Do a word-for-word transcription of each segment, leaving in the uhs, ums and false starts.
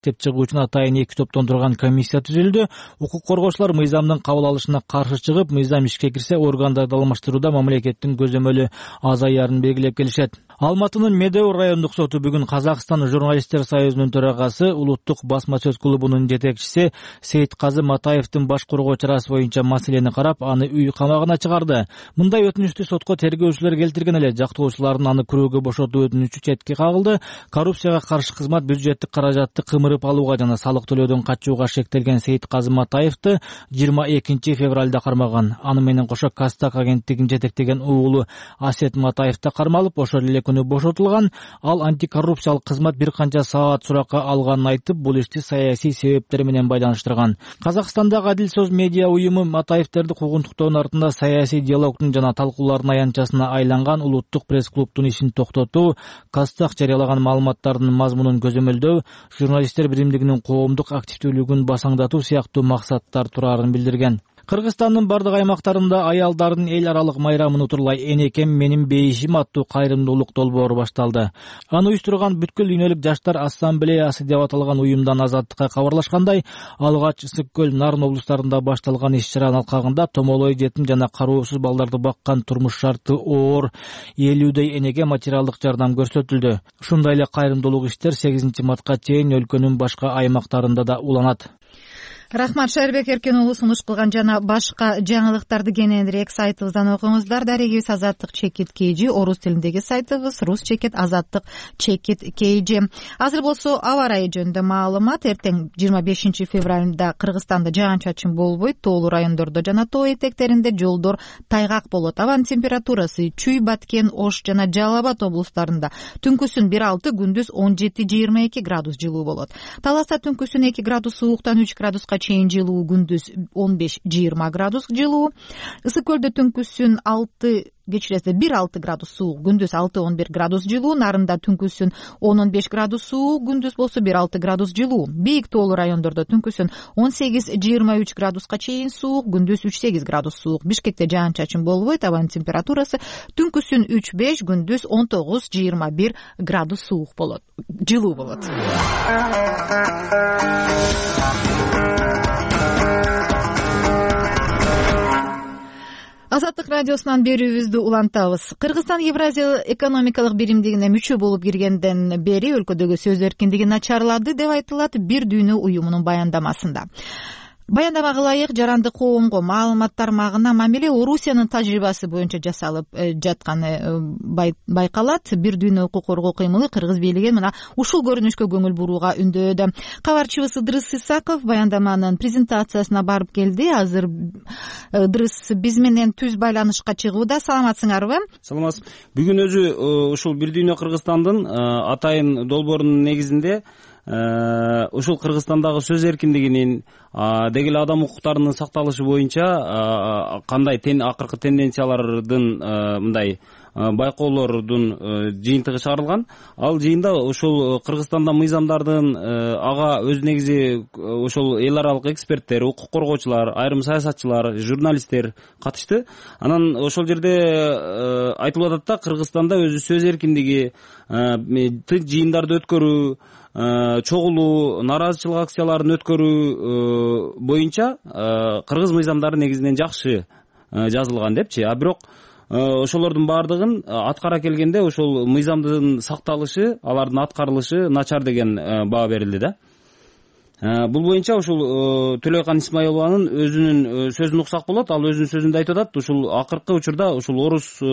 эстеп чыгуучун атайын эки топтон турган комиссия түзүлдү. Укук коргоочулар мыйзамдын кабыл алышына каршы чыгып, мыйзам ишке кирсе органдарды алмаштырууда мамлекеттин көзөмөлү азаярын белгилеп келишет. Алматынын Медеу райондук соту бүгүн Казакстан журналисттер союзунун төрагасы, улуттук басма сөз клубунун жетекчиси Сейитказы Матаевдин баш коргоо чарасы боюнча маселени карап, аны үй камагына чыгарды. Мындай өтүнүштү сотко тергөөчүлөр келтирген эле. Жактоочулардын аны күрөөгө бошотуу өтүнүчү четке кагылды. Коррупцияга каршы кызмат бюджеттик каражатты кымырып алууга жана салык төлөөдөн качууга шектелген Сейитказы Матаевди жыйырма экинчи февралда кармаган. Аны менен кошо Кастак агенттигин жетектеген уулу Асет Матаев да кармалып, ошол эле күнү бошотулган. Ал антикоррупциялык кызмат бир канча саат суракка алганын айтып, бул ишти саясий себептер менен байланыштырган. Казакстандагы Адил сөз медиа уюму Матаевтерди куугунтуктоонун артында саясий диалогдун жана талкуулардын аянтчасына айланган улуттук пресс-клубдун ишин токтотуу, Кастак жарыялаган маалыматтардын мазмунун көзөмөлдөө, журналисттер биримдигинин коомдук активдүүлүгүн басаңдатуу сыяктуу максаттар турарын билдирген. Кыргызстандын бардык аймактарында аялдардын эл аралык майрамын утурлай энекем менин бейишим аттуу кайрымдуулук долбоору башталды. Аны уюштурган бүткүл дүйнөлүк жаштар ассамблеясы деп аталган уюмдан Азаттыкка кабарлашкандай, алгач Ысык көл, Нарын облустарында башталган иш-чаранын алкагында томолой, жетим жана кароосуз балдарды баккан турмуш шарты оор элүүдөй энеге материалдык жардам көрсөтүлдү. Ушундай эле кайрымдуулук иштер сегизинчи мартка чейин өлкөнүн башка аймактарында да уланат. Рахмат, Шайырбек Эркен уулу сунуш кылган жана башка жаңылыктарды кененирээк сайтыбыздан окуңуздар. Дарегибиз Азаттык чекит kg, орус тилиндеги сайтыбыз рус чекит Азаттык чекит kg. Азыр болсо аба ырайы жөнүндө маалымат. Эртең жыйырма бешинчи февралда Кыргызстанда жаан-чачын болбойт, тоолуу райондордо жана тоо этектеринде жолдор тайгак болот. Абанын температурасы Чүй, Баткен, Ош жана Жалал Абад облустарында түнкүсүн бир алты, күндүз он жети жыйырма эки градус жылуу болот. Таласта түнкүсүн эки градус сууктан үч градуска чейин жылуу, күндүз он беш жыйырма градус жылуу. Ысык көлдө түнкүсүн алты кечиресе бир алты градус суук, күндүз алты он бир градус жылуу. Нарында түнкүсүн он он беш градус суук, күндүз болсо бир алты градус жылуу. Бийик тоолуу райондордо түнкүсүн он сегиз жыйырма үч градуска чейин суук, күндүз үч сегиз градус суук. Бишкекте жаан-чачын болбойт, абанын температурасы түнкүсүн үч беш, күндүз он тогуз жыйырма бир градус суук болот, жылуу болот. Азаттык радиосунан берүүбүздү улантабыз. Кыргызстан Евразия экономикалык биримдигине мүчө болуп киргенден бери өлкөдөгү сөз эркиндиги начарлады деп айтылат Бир Дүйнө уюмунун баяндамасында. Баяндамага ылайык, жарандык коомго маалымат тармагына мамиле Орусиянын тажрыйбасы боюнча жасалып жатканы байкалат. Бир Дүйнө укук коргоо кыймылы кыргыз бийлигин мына ушул көрүнүшкө көңүл бурууга үндөөдө. Кабарчыбыз Ыдрыс Исаков баяндаманын презентациясына барып келди. Азыр Ыдрыс биз менен түз байланышка чыгууда. Саламатсыңарбы? Саламатсыз. Бүгүн өзү ушул Бир Дүйнө Кыргызстандын атайын долбоорунун негизинде ушул Кыргызстандагы сөз эркиндигинин деги эле адам укуктарынын сакталышы боюнча кандай акыркы тенденциялардын мындай байкоолордун жыйынтыгы чыгарылган. Ал жыйында ушул Кыргызстанда мыйзамдардын ага өз негизи ошол эл аралык эксперттер, укук коргоочулар, айрым саясатчылар, журналисттер катышты. Анан ошол жерде айтылып атат да, Кыргызстанда өзү сөз эркиндиги, тынч жыйындарды өткөрүү, чогулуу, нараазычылык акцияларын өткөрүү боюнча кыргыз мыйзамдары негизинен жакшы жазылган депчи. А бирок ошолордун баардыгын аткара келгенде ошол мыйзамдын сакталышы, алардын аткарылышы начар деген баа берилди да. Бул боюнча ушул Төлөйкан Исмаилованын өзүнүн сөзүн уксак болот. Ал өзүнүн сөзүндө айтып атат, ушул акыркы учурда ушул орус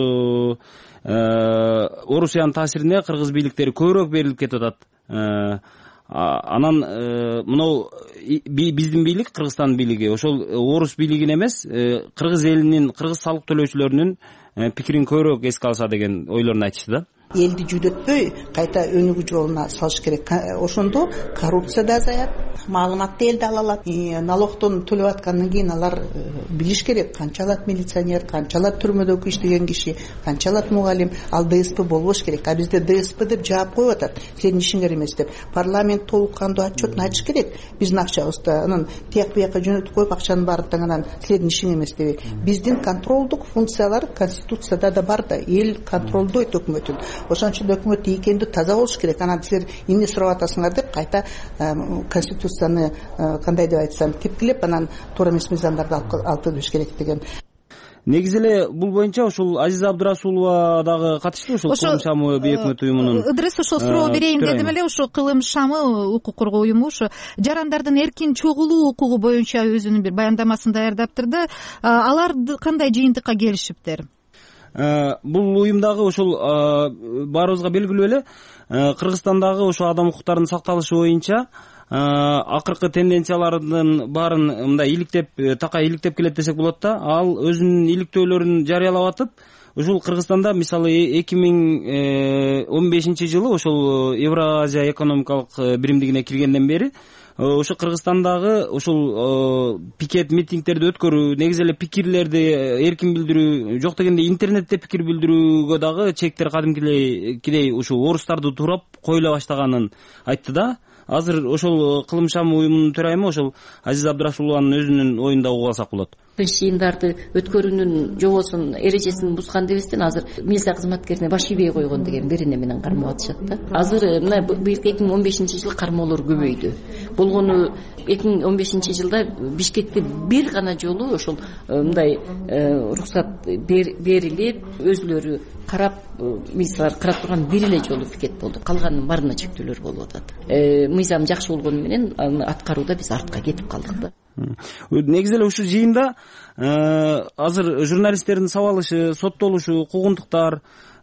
Орусиянын таасирине кыргыз бийликтери көбүрөөк берилип кетип атат. Анан мынау биздин бийлик, Кыргызстан бийлиги ошол орус бийлигин эмес, кыргыз элинин, кыргыз салык төлөөчүлөрүнүн пикирин көбүрөөк эске алса деген ойлорун айтышты да. Элди жүдөтпөй кайта өнүгүү жолуна салыш керек. Ошондо коррупция да азаят, маалыматты элде ала алат. Налогдон төлөп аткандан кийин алар билиш керек, канча алат милиционер, канча алат түрмөдөгү иштеген киши, канча алат мугалим. Ал ДСП болбош керек. А бизде ДСП деп жаап коюп атат, силердин ишиңер эмес деп. Парламент толук кандуу отчетун айтыш керек. Биздин акчабызды анан тияк бияка жөнөтүп коюп, акчаны баардыгын анан силердин ишиң эмес деп. Биздин контролдук функциялар Конституцияда да бар да, эл контролдойт өкмөтүн. ошон үчүн өкмөт ийкемдүү таза болуш керек. Анан силер эмне сурап атасыңар деп кайта конституцияны кандай деп айтсам тепкилеп анан туура эмес мыйзамдарды алып келиш керек деген. Негизи эле бул боюнча ушул Азиза Абдырасулова дагы катышты ушул кылым шамы бейөкмөт уюмунун. Ыдырыс ошол суроо берейин дедим эле. Ушул кылым шамы укук коргоо уюму ушу жарандардын эркин чогулуу укугу боюнча өзүнүн бир баяндамасын даярдаптыр да. Алар кандай жыйынтыкка келишиптир? Бул уюмдагы ушул баарыбызга белгилүү эле Кыргызстандагы ошо адам укуктарынын сакталышы боюнча акыркы тенденциялардын баарын мындай иликтеп такай иликтеп келет десек болот да. Ал өзүнүн иликтөөлөрүн жарыялап атып, ушул Кыргызстанда мисалы эки миң он бешинчи жылы ошол Евразия экономикалык биримдигине киргенден бери ошо Кыргызстандагы ушул пикет митингтерди өткөрүү, негизи эле пикирлерди эркин билдирүү, жок дегенде интернетте пикир билдирүүгө дагы чектер кадимкидей ушул орустарды туурап коюла баштаганын айтты да. Азыр ошол кылым шам уюмунун төрайымы ошол Азиза Абдырасулованын өзүнүн оюн да угуп алсак болот. Жыйындарды өткөрүүнүн жобосун, эрежесин бузган дебестен азыр милиция кызматкерине баш ийбей койгон деген берене менен кармап атышат да. Азыр мына быйылкы эки миң он бешинчи жылы кармоолор көбөйдү. Болгону эки миң он бешинчи жылда Бишкекте бир гана жолу ошол мындай уруксат берилип, өзүлөрү карап, милициялар карап турган бир эле жолу пикет болду. Калганынын баарына чектөөлөр болуп атат. Мыйзам жакшы болгону менен аны аткарууда биз артка кетип калдык да. Негизи эле ушул жыйында азыр журналисттердин сабалышы, соттолушу, куугунтуктар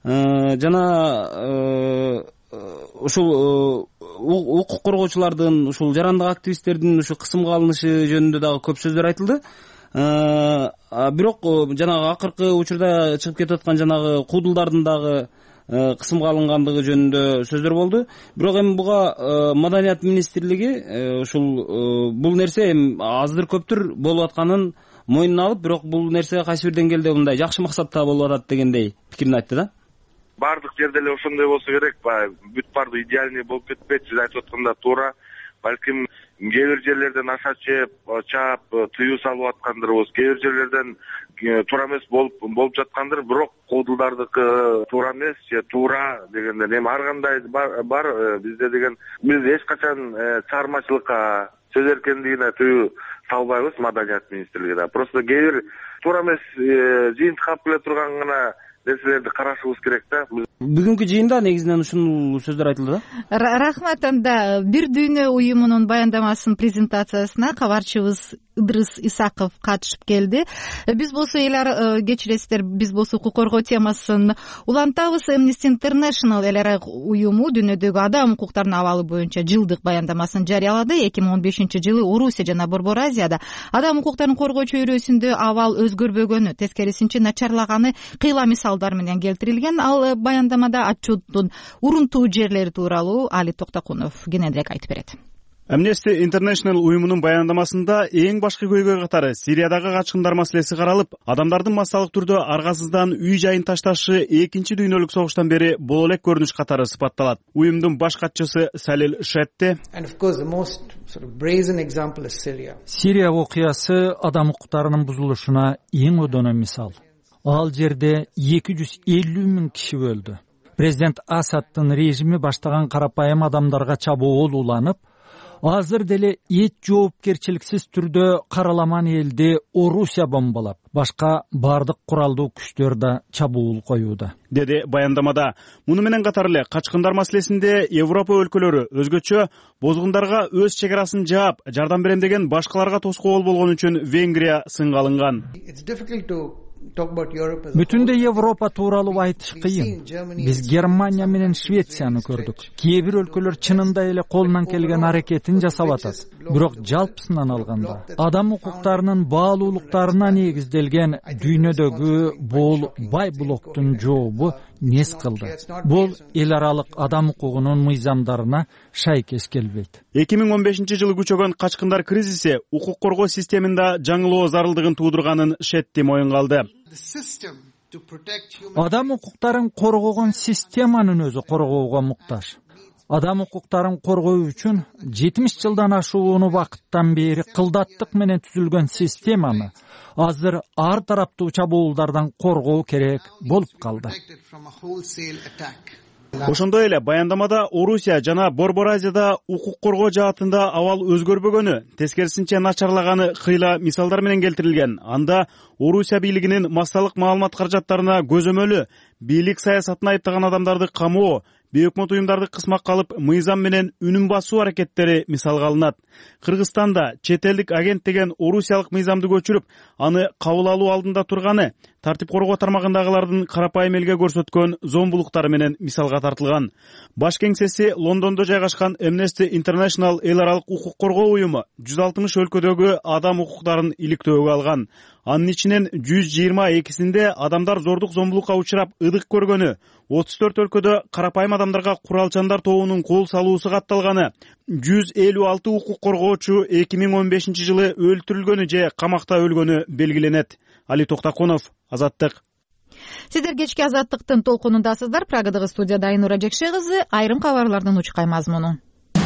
жана ушул укук коргоочулардын, ушул жарандык активисттердин ушу кысымга алынышы жөнүндө дагы көп сөздөр айтылды. Бирок жанагы акыркы учурда чыгып кетип аткан жанагы куудулдардын дагы кысымга алынгандыгы жөнүндө сөздөр болду. Бирок эми буга Маданият министрлиги ушул бул нерсе эми аздыр көптүр болуп атканын мойнуна алып, бирок бул нерсе кайсы бир деңгээлде мындай жакшы максатта болуп атат дегендей пикирин айтты да. Бардык жерде эле ошондой болсо керек, бүт баардыгы идеальный болуп кетпейт. Сиз айтып атканда туура. Балким кээ бир жерлерден аша чеп, чаап, тыюу салып аткандырбыз. Кээ бир жерлерден туура эмес болуп болуп жаткандыр, бирок куудулдардыкы туура эмес, же туура дегенде эми ар кандай бар бизде деген биз эч качан чыгармачылыкка, сөз эркиндигине тыюу салбайбыз Маданият министрлигине. Просто кээ бир туура эмес жыйынтык алып келе турган гана нерселерди карашыбыз керек да. Бүгүнкү жыйында негизинен ушул сөздөр айтылды да. Рахмат. Анда Бир дүйнө уюмунун баяндамасынын презентациясына кабарчыбыз Ыдырыс Исаков катышып келди. Биз болсо эл кечиресиздер, биз болсо укук коргоо темасын улантабыз. Amnesty International эл ара уюму дүйнөдөгү адам укуктарынын абалы боюнча жылдык баяндамасын жарыялады. эки миң он бешинчи жылы Орусия жана Борбор Азияда адам укуктарын коргоо чөйрөсүндө абал өзгөрбөгөнү, тескерисинче начарлаганы кыйла мисалдар менен келтирилген. Ал баяндамада отчеттун урунтуу жерлери тууралуу Али Токтокунов кененирээк айтып берет. Amnesty International уюмунун баяндамасында эң башкы көйгөй катары Сириядагы качкындар маселеси каралып, адамдардын массалык түрдө аргасыздан үй жайын ташташы экинчи дүйнөлүк согуштан бери боло элек көрүнүш катары сыпатталат. Уюмдун баш катчысы Салил Шетте Сирия окуясы адам укуктарынын бузулушуна эң өдөнө мисал. Ал жерде эки жүз элүү миң киши өлдү. Президент Асадтын режими баштаган карапайым адамдарга чабуул уланып, азыр деле эч жоопкерчиликсиз түрдө караламан элди Орусия бомбалап, башка бардык куралдуу күчтөр да чабуул коюуда, деди баяндамада. Муну менен катар эле качкындар маселесинде Европа өлкөлөрү өзгөчө бозгундарга өз чегарасын жаап, жардам берем деген башкаларга тоскоол болгон үчүн Венгрия сынга алынган. Бүтүндөй Европа тууралуу айтыш кыйын. Биз Германия менен Швецияны көрдүк. Кээ бир өлкөлөр чынында эле колунан келген аракетин жасап атат. Бирок жалпысынан алганда, адам укуктарынын баалуулуктарына негизделген дүйнөдөгү бул бай блоктун жообу нес кылды. Бул эл аралык адам укугунун мыйзамдарына шайкеш келбейт. эки миң он бешинчи жылы күчөгөн качкындар кризиси укук коргоо системинде жаңылоо зарылдыгын туудурганын Шетти моюнга алды. Адам укуктарын коргогон системанын өзү коргоого муктаж. Адам укуктарын коргоо үчүн жетимиш жылдан ашуун убакыттан бери кылдаттык менен түзүлгөн системаны азыр ар тараптуу чабуулдардан коргоо керек болуп калды. Ошондой эле баяндамада Орусия жана Борбор Азияда укук коргоо жаатында абал өзгөрбөгөнү, тескерисинче начарлаганы кыйла мисалдар менен келтирилген. Анда Орусия бийлигинин массалык маалымат каражаттарына көзөмөлү, бийлик саясатын айыптаган адамдарды камоо, бейөкмөт уюмдарды кысмакка алып мыйзам менен үнүн басуу аракеттери мисалга алынат. Кыргызстанда чет элдик агент деген орусиялык мыйзамды көчүрүп, аны кабыл алуу алдында турганы тартип коргоо тармагындагылардын карапайым элге көрсөткөн зомбулуктары менен мисалга тартылган. Баш кеңсеси Лондондо жайгашкан Amnesty International эл аралык укук коргоо уюму жүз алтымыш өлкөдөгү адам укуктарын иликтөөгө алган. Анын ичинен жүз жыйырма экисинде адамдар зордук зомбулукка учурап ыдык көргөнү, отуз төрт өлкөдө карапайым адамдарга куралчандар тобунун кол салуусу катталганы, жүз элүү алты укук коргоочу эки миң он бешинчи жылы өлтүрүлгөнү же камакта өлгөнү белгиленет. Али Токтакунов, Азаттык. Сиздер кечки Азаттыктын толкунундасыздар. Прагадагы студияда Айнура Жекше кызы. Айрым кабарлардын учкай мазмуну.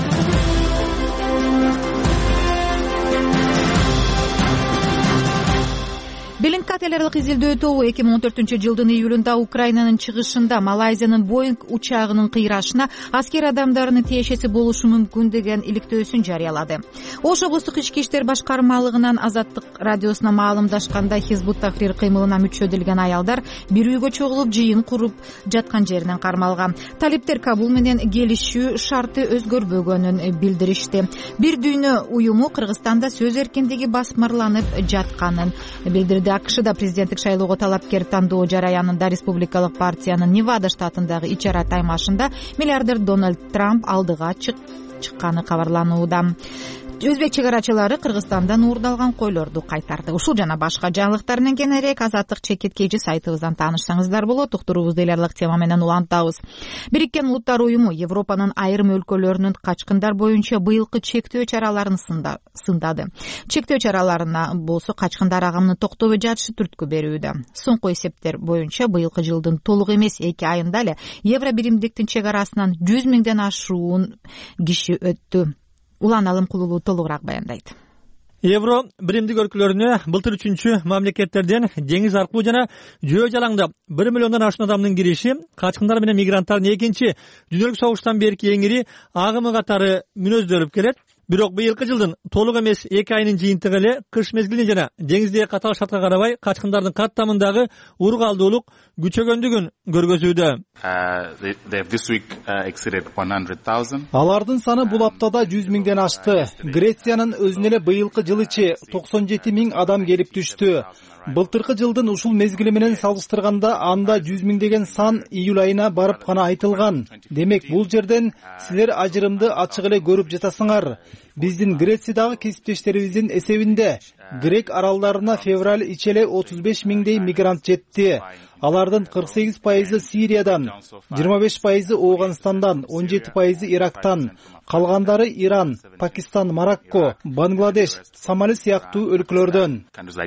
Белингкат эл аралык изилдөө тобу эки миң он төртүнчү жылдын июлунда Украинанын чыгышында Малайзиянын Боинг учагынын кыйрашына аскер адамдарынын тиешеси болушу мүмкүн деген иликтөөсүн жарыялады. Ош облустук ички иштер башкармалыгынан Азаттык радиосуна маалымдашканда Хизбут Тахрир кыймылына мүчө делген аялдар бир үйгө чогулуп жыйын куруп жаткан жеринен кармалган. Талиптер Кабул менен келишүү шарты өзгөрбөгөнүн билдиришти. Бир дүйнө уюму Кыргызстанда сөз эркиндиги басмырланып жатканын билдирди. АКШда президенттик шайлоого талапкер тандоо жараянында республикалык партиянын Невада штатындагы ичара таймашында миллиардер Дональд Трамп алдыга чыкканы кабарланууда. Өзбек чыгарачылары Кыргызстандан уурдалган койлорду кайтарды. Ушул жана башка жаңылыктар менен кененирээк Азаттык чекит кежи сайтыбыздан таанышсаңыздар болот. Уктуруубузду эл аралык тема менен улантабыз. Бириккен Улуттар уюму Европанын айрым өлкөлөрүнүн качкындар боюнча быйылкы чектөө чараларын сындады. Чектөө чараларына болсо качкындар агымын токтобой жатышы түрткү берүүдө. Соңку эсептер боюнча быйылкы жылдын толук эмес эки айында эле евро биримдиктин чек арасынан жүз миңден ашуун киши өттү. Улан Алымкулулуу толугураак баяндайт. Евро биримдик өлкөлөрүнө былтыр үчүнчү мамлекеттерден деңиз аркылуу жана жөө жалаңдап бир миллиондон ашуун адамдын кириши качкындар менен мигранттардын экинчи дүйнөлүк согуштан берки эң ири агымы катары мүнөздөлүп келет. Бирок быйылкы жылдын толук эмес эки айынын жыйынтыгы эле кыш мезгилине жана деңиздеги катаал шартка карабай качкындардын каттамындагы ургалдуулук күчөгөндүгүн көргөзүүдө. Алардын саны бул аптада жүз миңден ашты. Грециянын өзүнө эле быйылкы жылычы токсон жети миң адам келип түштү. Былтыркы жылдын ушул мезгили менен салыштырганда анда жүз миң деген сан июль айына барып гана айтылган. Демек бул жерден силер ажырымды ачык эле көрүп жатасыңар. Биздин Грециядагы кесиптештерибиздин эсебинде Грек аралдарына февраль ичеле отуз беш миңдей мигрант жетти. Алардын кырк сегиз пайызы Сириядан, жыйырма беш пайызы Ооганстандан, он жети пайызы Ирактан, калгандары Иран, Пакистан, Марокко, Бангладеш, Сомали сыяктуу өлкөлөрдөн.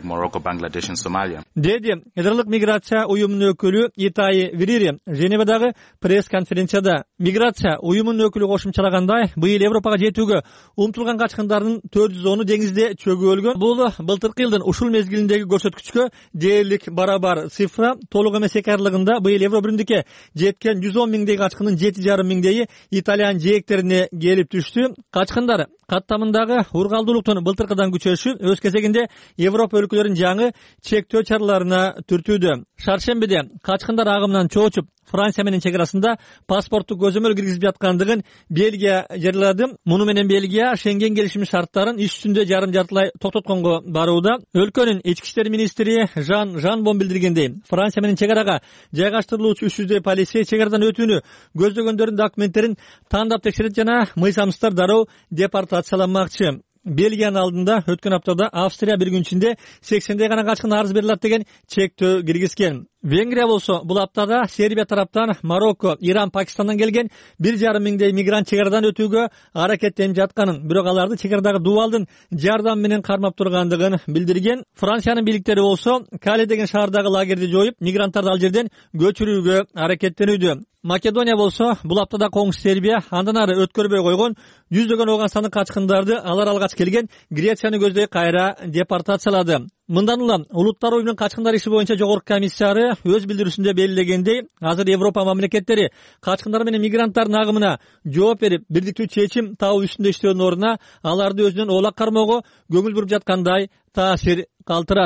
Деди Эдерлик миграция уюмунун өкүлү Итаи Вирири Женевадагы пресс-конференцияда. Миграция уюмунун өкүлү кошумчалагандай, быйыл Европага жетүүгө умтулган качкындардын төрт жүз оны деңизде чөгүп өлгөн. Бул былтыркы жылдын ушул мезгилиндеги көрсөткүчкө дээрлик барабар цифра. Толук эмес эки айлыгында быйыл Евро биримдикке жеткен жүз он миңдей качкындын жети жарым миңдейи Италиянын жээктерине келип түштү. Качкындар каттамындагы ургалдуулуктун былтыркыдан күчөшү өз кезегинде Европа өлкөлөрүнүн жаңы чектөө чараларына түртүүдө. Шаршембиде качкындар агымынан чоочуп Франция менен чек арасында паспорттук көзөмөл киргизип жаткандыгын Бельгия жарыялады. Муну менен Бельгия Шенген келишими шарттарын иш жүзүндө жарым жартылай токтотконго барууда. Өлкөнүн ички иштер министри Жан Жанбон билдиргендей, Франция менен чек арага жайгаштырылуучу үч жүздөй полицей чек арадан өтүүнү көздөгөндөрдүн документтерин тандап текшерет жана мыйзамсыздар дароо депортацияланмакчы. Бельгиянын алдында өткөн аптада Австрия бир күн ичинде сексендей гана качкын арыз берилат деген чектөө киргизген. Венгрия болсо бул аптада Сербия тараптан Марокко, Иран, Пакистандан келген бир жарым миңдей мигрант чек арадан өтүүгө аракеттенип жатканын, бирок аларды чек арадагы дубалдын жардамы менен кармап тургандыгын билдирген. Франциянын бийликтери болсо Кале деген шаардагы лагерди жоюп, мигранттарды ал жерден көчүрүүгө аракеттенүүдө. Македония болсо бул аптада коңшу Сербия андан ары өткөрбөй койгон жүздөгөн Ооганстандык качкындарды алар алгач келген Грецияны көздөй кайра депортациялады. Мындан улам Улуттар уюмунун качкындар иши боюнча жогорку комиссары өз билдирүүсүндө белгилегендей, азыр Европа мамлекеттери качкындар менен мигранттардын агымына жооп берип, бирдиктүү чечим табуу үстүндө иштөөнүн ордуна аларды өзүнөн оолак кармоого көңүл буруп жаткандай таасир калтырат.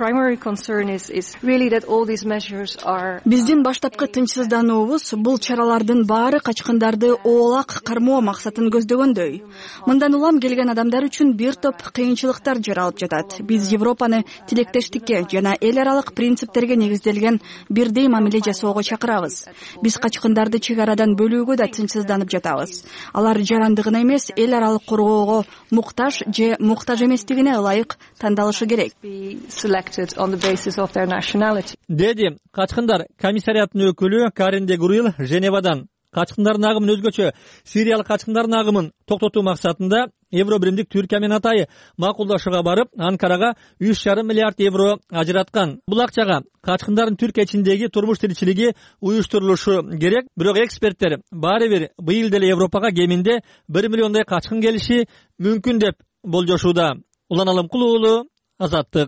Биздин баштапкы тынчсыздануубуз бул чаралардын баары качкындарды оолак кармоо максатын көздөгөндөй. Мындан улам келген адамдар үчүн бир топ кыйынчылыктар жаралып жатат. Биз Европаны тилектештикке жана эл аралык принциптерге негизделген бирдей мамиле жасоого чакырабыз. Биз качкындарды чек арадан бөлүүгө да тынчсызданып жатабыз. Алар жарандыгына эмес, эл аралык коргоого муктаж же муктаж эместигине ылайык тандалышы керек. Деди качкындар комиссариятынын өкүлү Карин де Гурил Женевадан. Качкындардын агымын өзгөчө сириялык качкындардын агымын токтотуу максатында Евробиримдик Түркия менен Атайы макулдашууга барып, Анкарага үч жарым миллиард евро ажыраткан. Бул акчага качкындардын Түркия ичиндеги турмуш тиричилиги уюштурулушу керек. Бирок эксперттер баары бир быйыл деле Европага кеминде бир миллиондой качкын келиши мүмкүн деп болжошууда. Улан Алымкул уулу, Азаттык.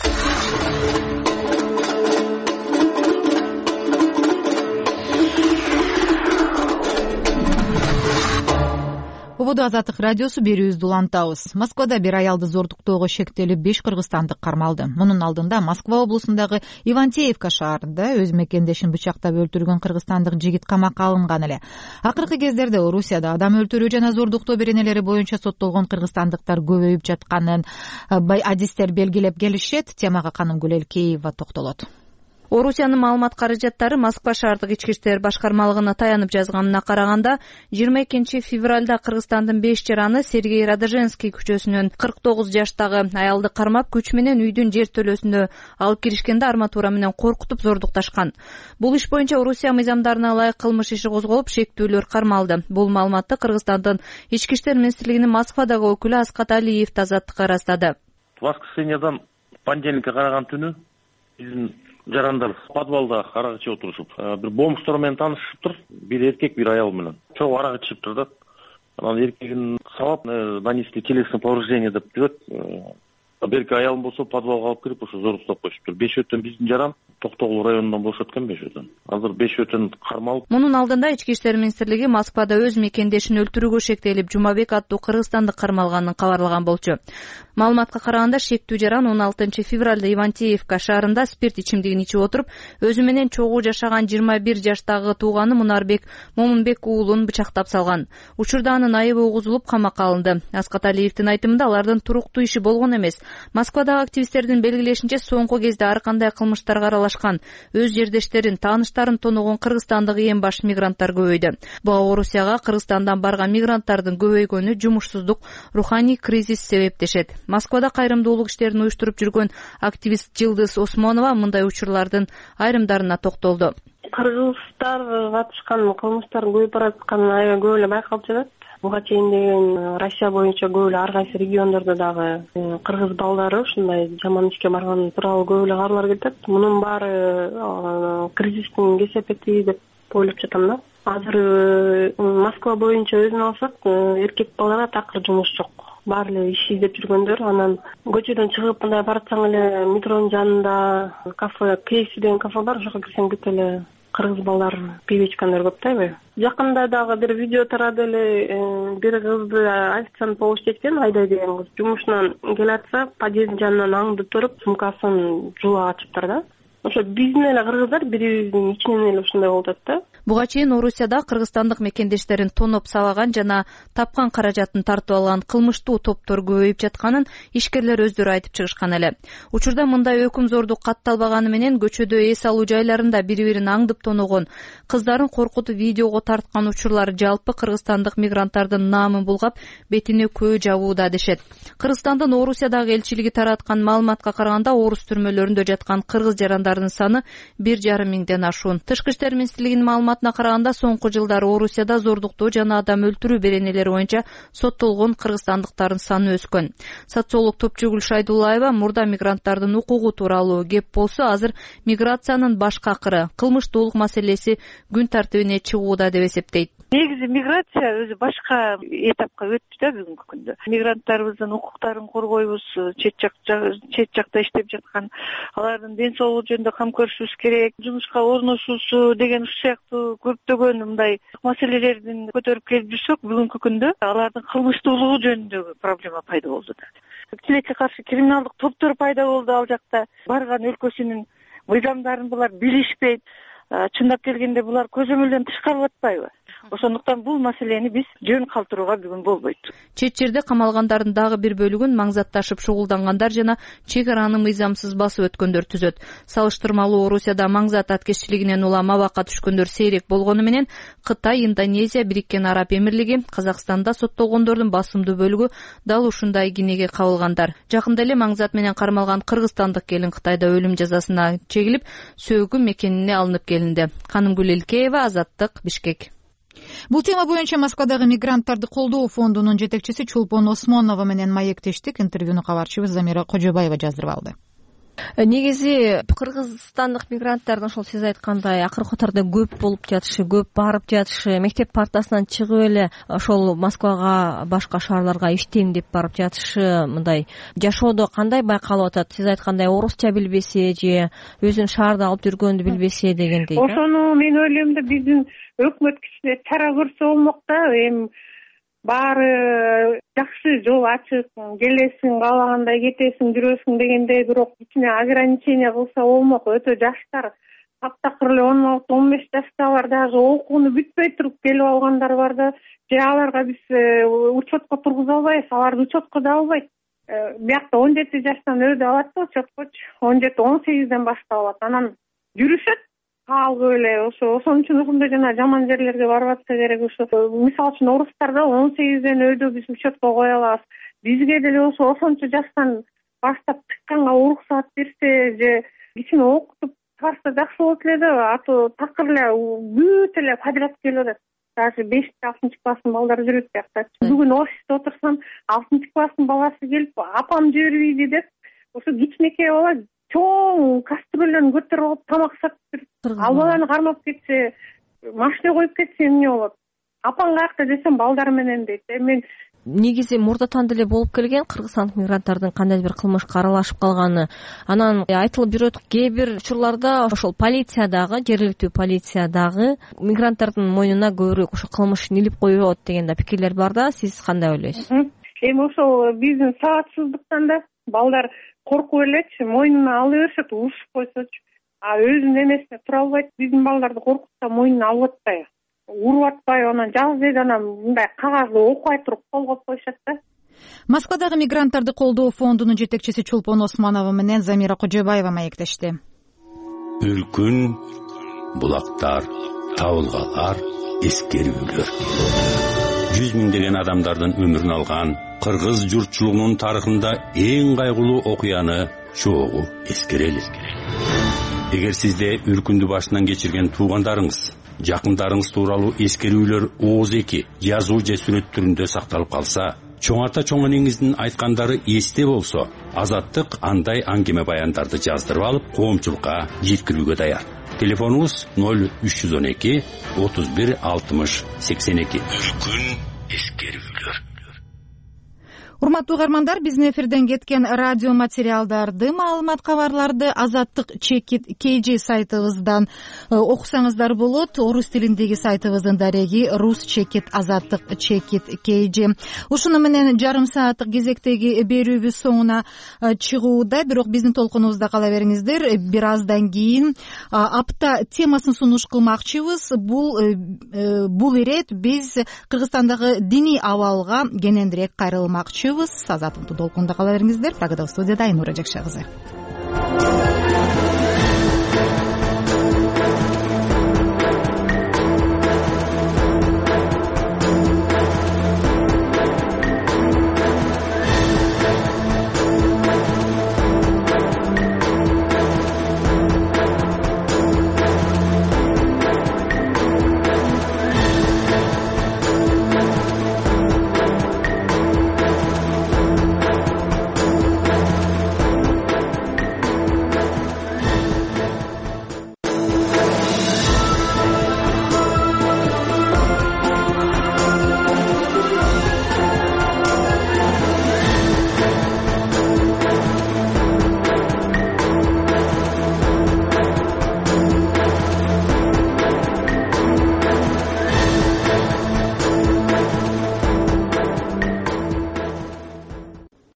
Убуду Азаттык радиосу берүүбүздү улантабыз. Москвада бир аялды зордуктоого шектелип беш кыргызстандык кармалды. Мунун алдында Москва облусундагы Ивантеевка шаарында өз мекендешин бычактап өлтүргөн кыргызстандык жигит камакка алынган эле. Акыркы кездерде Орусияда адам өлтүрүү жана зордуктоо беренелери боюнча соттолгон кыргызстандыктар көбөйүп жатканын адистер белгилеп келишет. Темага Каным Гүлелкеева токтолот. Орусиянын маалымат каражаттары Москва шаардык ички иштер башкармалыгына таянып жазганына караганда, жыйырма экинчи февралда Кыргызстандын беш жараны Сергей Радоженский көчөсүнөн кырк тогуз жаштагы аялды кармап, күч менен үйдүн жер төлөөсүнө алып киришкенде арматура менен коркутуп зордукташкан. Бул иш боюнча Орусия мыйзамдарына ылайык кылмыш иши козголуп, шектүүлөр кармалды. Бул маалыматты Кыргызстандын ички иштер министрлигинин Москвадагы өкүлү Аскат Алиев Азаттыкка ырастады. Воскресеньядан понедельникке караган түнү биздин жарандар подвалда арак ичип отурушуп, бир бомждор менен таанышышыптыр. Бир эркек, бир аял менен. Чогуу арак ичиптир да. Анан эркегин сабап, нанесли телесное повреждение деп жүрөт. Берки аялым болсо подвалга алып кирип, ошо зордуктап коюшуптур. Бешөтөн биздин жаран Токтогул районунан бошот экен Бешөтөн. Азыр Бешөтөн кармалып. Мунун алдында ички иштер министрлиги Москвада өз мекендешин өлтүрүүгө шектелип, Жумабек аттуу кыргызстандык кармалганын кабарлаган болчу. Маалыматка караганда, шектүү жаран он алтынчы февралда Ивантеевка шаарында спирт ичимдигин ичип отуруп, өзү менен чогуу жашаган жыйырма бир жаштагы тууганы Мунарбек Момунбек уулун бычактап салган. Учурда анын айыбы угузулуп, камакка алынды. Аскат Алиевдин айтымында, алардын туруктуу иши болгон эмес. Москвадагы активисттердин белгилешинче, соңку кезде ар кандай кылмыштарга аралашкан, өз жердештерин, тааныштарын тоногон кыргызстандык эң баш мигранттар көбөйдү. Буга Орусияга Кыргызстандан барган мигранттардын көбөйгөнү жумушсуздук, руханий кризис себептешет. Москвада кайрымдуулук иштерин уюштуруп жүргөн активист Жылдыз Осмонова мындай учурлардын айрымдарына токтолду. Кыргыздар катышкан кылмыштардын көбөйүп баратканы аябай көп эле байкалып жатат. Буга чейин деген Россия боюнча көп эле ар кайсы региондордо дагы кыргыз балдары ушундай жаман ишке барганы тууралуу көп эле кабарлар келет. Мунун баары кризистин кесепети деп ойлоп жатам да. Азыр Москва боюнча өзүн алсак, эркек балдарга такыр жумуш жок. Баары эле иш издеп жүргөндөр, анан көчөдөн чыгып мындай барсаң эле метронун жанында кафе, Кейси деген кафе бар, ошого кирсең бүт эле кыргыз балдар пиво ичкендер көп да аябай. Жакында дагы бир видео тарады эле, бир кызды официант болуп иштеткен, Айдай деген кыз. Жумушунан келатса, подъездин жанынан аңдып туруп, сумкасын жууп ачыптыр да. Ошо биздин эле кыргыздар бирибиздин ичинен эле ушундай болуп атат да. Буга чейин Орусияда кыргызстандык мекендештерин тоноп сабаган жана тапкан каражатын тартып алган кылмыштуу топтор көбөйүп жатканын ишкерлер өздөрү айтып чыгышкан эле. Учурда мындай өкүм зордук катталбаганы менен көчөдө эс алуу жайларында бири-бирин аңдып тоногон, кыздарын коркутуп видеого тарткан учурлар жалпы кыргызстандык мигранттардын наамын булгап, бетине көө жабууда дешет. Кыргызстандын Орусиядагы элчилиги тараткан маалыматка караганда, орус түрмөлөрүндө жаткан кыргыз жарандардын саны бир жарым миңден ашуун. Тышкы иштер министрлигинин маалыматына караганда, соңку жылдары Орусияда зордуктоо жана адам өлтүрүү беренелери боюнча соттолгон кыргызстандыктардын саны өскөн. Социолог Топчугүл Шайдуллаева мурда мигранттардын укугу тууралуу кеп болсо, азыр миграциянын башка акыры, кылмыштуулук маселеси күн тартибине чыгууда деп эсептейт. негизи миграция өзү башка этапка өттү да бүгүнкү күндө. Мигранттарыбыздын укуктарын коргойбуз, чет жакта чет жакта иштеп жаткан алардын ден соолугу жөнүндө кам көрүшүбүз керек, жумушка орношуусу деген ушул сыяктуу көптөгөн мындай маселелердин көтөрүп келип жүрсөк, бүгүнкү күндө алардын кылмыштуулугу жөнүндөгү проблема пайда болду да. Тилекке каршы криминалдык топтор пайда болду ал жакта. Барган өлкөсүнүн мыйзамдарын булар билишпейт. Чындап келгенде булар көзөмөлдөн тышкарылып атпайбы? Ошондуктан бул маселени биз жөн калтырууга бүгүн болбойт. Чет жерде камалгандардын дагы бир бөлүгүн маңзатташып шугулдангандар жана чек араны мыйзамсыз басып өткөндөр түзөт. Салыштырмалуу Орусияда маңзат аткеччилигинен улам абакка түшкөндөр сейрек болгону менен Кытай, Индонезия, Бириккен Араб Эмирлиги, Казакстанда соттолгондордун басымдуу бөлүгү дал ушундай кинеге кабылгандар. Жакында эле маңзат менен кармалган кыргызстандык келин Кытайда өлүм жазасына чегилип, сөөгү мекенине алынып келинди. Канымгүл Элкеева, Азаттык, Бишкек. Бул тема боюнча Москвадагы мигранттарды колдоо фондунун жетекчиси Чулпон Осмонова менен маектештик. Интервьюну кабарчыбыз Замира Кожобаева жаздырып алды. Негизи кыргызстандык мигранттардын ошол сиз айткандай акыркы катарда көп болуп жатышы, көп барып жатышы, мектеп партасынан чыгып эле ошол Москвага, башка шаарларга иштейм деп барып жатышы, мындай жашоодо кандай байкалып атат? Сиз айткандай орусча билбесе же өзүн шаарда алып жүргөндү билбесе дегендей. Ошону мен ойлойм да биздин өкмөт кичине чара көрсө болмок да. Эми баары жакшы, жол ачык, келесиң, каалагандай кетесиң, жүрөсүң дегенде, бирок кичине ограничение кылса болмок. Өтө жаштар, таптакыр эле он алты он беш жаштагылар дагы окууну бүтпөй туруп келип алгандар бар да. Же аларга биз учетко тургуза албайбыз, аларды учетко да албайт. Биякта он жети жаштан өйдө алат да учеткочу, он жети он сегизден баштап алат. Анан жүрүшөт. Калгы эле ошо ошон үчүн ушундай жана жаман жерлерге барып атса керек. Ошо мисалы үчүн орустарда он сегизден өйдө биз учетко кое алабыз. Бизге деле ошо ошончо жаштан баштап чыкканга уруксаат берсе же кичине окутуп чыгарса жакшы болот эле да. Аты такыр эле бүт эле подряд келип атат. Даже бешинчи алтынчы класстын балдары жүрөт биякта. Бүгүн офисте отурсам алтынчы класстын баласы келип апам жибербейди деп ошо кичинекей бала чоң кастрюльдөн көтөрүп алып тамак сатып жүрүп, ал баланы кармап кетсе, машина коюп кетсе эмне болот? Апаң каякта десем балдары менен дейт. Мен негизи мурдатан деле болуп келген кыргызстандык мигранттардын кандайдыр бир кылмышка аралашып калганы. Анан айтылып жүрөт, кээ бир учурларда ошол полициядагы, жергиликтүү полициядагы мигранттардын мойнуна көбүрөөк ошо кылмыш илип коет деген да пикирлер бар да. Сиз кандай ойлойсуз? Эми ошол биздин сабатсыздыктан да балдар коркуп элечи, мойнуна ала беришет, урушуп койсочу. А өзүнүн эмесине тура албайт. Биздин балдарды коркутса мойнуна алып атпайбы, уруп атпайбы, анан жалгыз эле анан мындай кагазды окубай туруп кол коюп коюшат да. Москвадагы мигранттарды колдоо фондунун жетекчиси Чулпон Осмонова менен Замира Кожобаева маектешти. Үркүн, булактар, табылгалар, эскерүүлөр. Жүз миңдеген адамдардын өмүрүн алган кыргыз журтчулугунун тарыхында эң кайгылуу окуяны чогуу эскерели. Эгер сизде үркүндү башынан кечирген туугандарыңыз, жакындарыңыз тууралуу эскерүүлөр ооз эки жазуу же сүрөт түрүндө сакталып калса, чоң ата чоң энеңиздин айткандары эсте болсо, Азаттык андай аңгеме баяндарды жаздырып алып, коомчулукка жеткирүүгө даяр. Телефонубуз ноль үч жүз он эки отуз бир алтымыш сексен эки. Үркүн эскерүүлөр. Урматтуу угармандар, биздин эфирден кеткен радио материалдарды, маалымат кабарларды Азаттык чекит кей джи сайтыбыздан окусаңыздар болот. Орус тилиндеги сайтыбыздын дареги рус чекит азаттык чекит кей джи. Ушуну менен жарым сааттык кезектеги берүүбүз соңуна чыгууда, бирок биздин толкунубузда кала бериңиздер. Бир аздан кийин апта темасын сунуш кылмакчыбыз. Бул бул ирет биз Кыргызстандагы диний абалга кененирээк кайрылмакчы. Азаттыктын толкунунда кала бериңиздер. Программа студияда Айнура Жакша кызы.